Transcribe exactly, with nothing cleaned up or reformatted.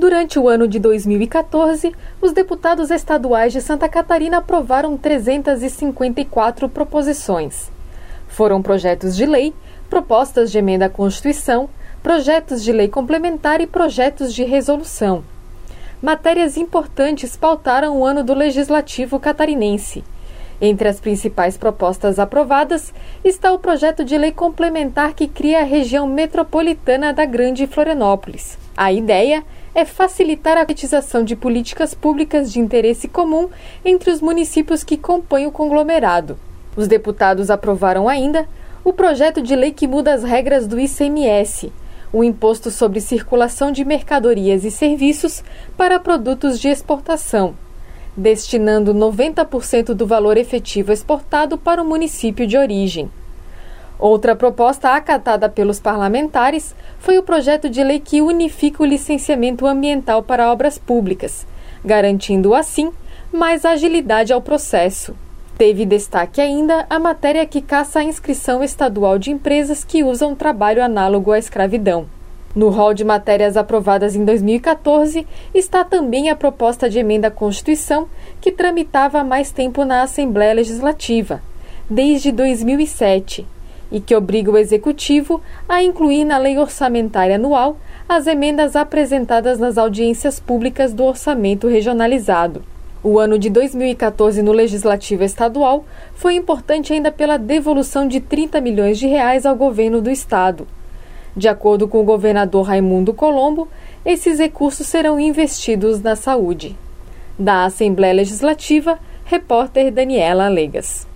Durante o ano de dois mil e quatorze, os deputados estaduais de Santa Catarina aprovaram trezentas e cinquenta e quatro proposições. Foram projetos de lei, propostas de emenda à Constituição, projetos de lei complementar e projetos de resolução. Matérias importantes pautaram o ano do Legislativo catarinense. Entre as principais propostas aprovadas está o projeto de lei complementar que cria a região metropolitana da Grande Florianópolis. A ideia é facilitar a concretização de políticas públicas de interesse comum entre os municípios que compõem o conglomerado. Os deputados aprovaram ainda o projeto de lei que muda as regras do I C M S, o Imposto sobre Circulação de Mercadorias e Serviços para produtos de exportação, destinando noventa por cento do valor efetivo exportado para o município de origem. Outra proposta acatada pelos parlamentares foi o projeto de lei que unifica o licenciamento ambiental para obras públicas, garantindo assim mais agilidade ao processo. Teve destaque ainda a matéria que caça a inscrição estadual de empresas que usam trabalho análogo à escravidão. No rol de matérias aprovadas em dois mil e quatorze está também a proposta de emenda à Constituição, que tramitava há mais tempo na Assembleia Legislativa, desde dois mil e sete, e que obriga o Executivo a incluir na Lei Orçamentária Anual as emendas apresentadas nas audiências públicas do Orçamento Regionalizado. O ano de dois mil e quatorze no Legislativo Estadual foi importante ainda pela devolução de trinta milhões de reais ao governo do Estado. De acordo com o governador Raimundo Colombo, esses recursos serão investidos na saúde. Da Assembleia Legislativa, repórter Daniela Alegas.